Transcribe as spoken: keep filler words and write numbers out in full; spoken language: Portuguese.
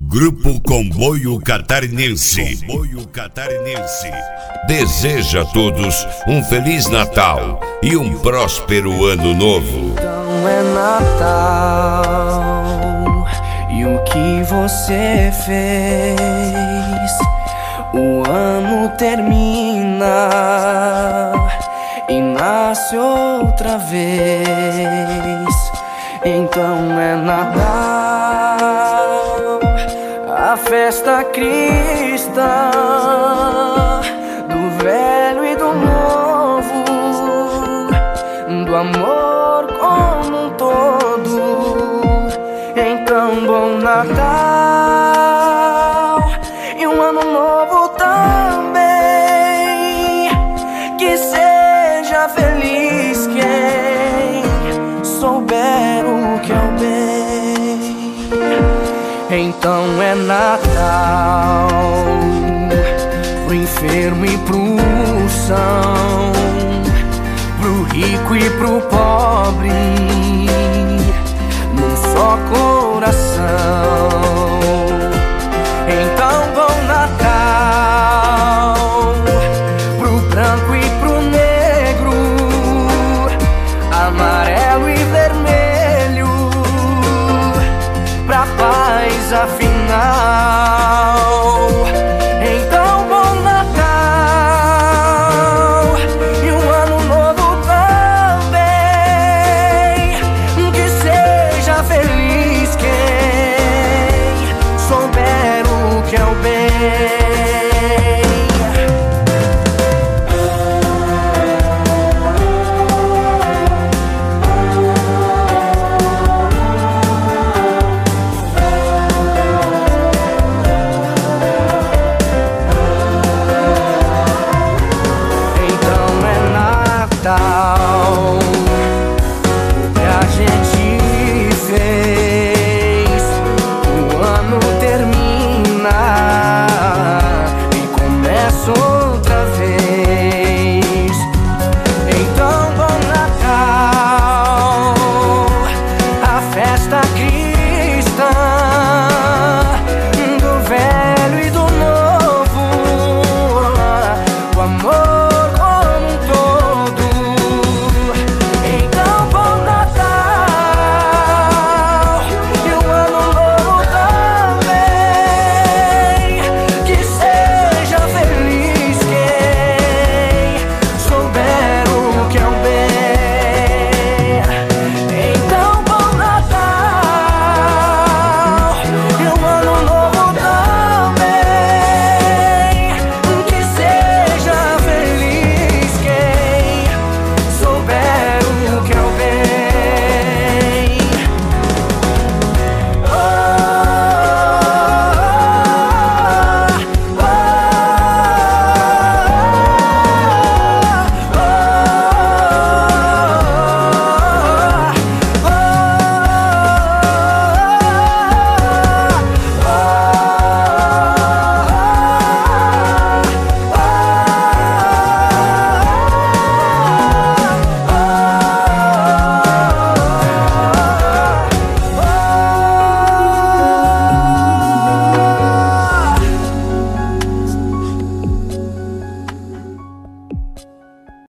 Grupo Comboio Catarinense. Comboio Catarinense deseja a todos um Feliz Natal e um próspero Ano Novo. Então é Natal, e o que você fez? O ano termina e nasce outra vez. Então é Natal, a festa cristã, do velho e do novo, do amor como um todo. Então bom Natal e um ano novo também. Que seja feliz quem souber o que é o bem. Então é Natal pro enfermo e pro são, pro rico e pro pobre, num só coração. Então bom Natal pro branco e pro negro, amarelo e vermelho, pra paz afinal. Então bom Natal e um ano novo também. Que seja feliz quem souber o que é o bem.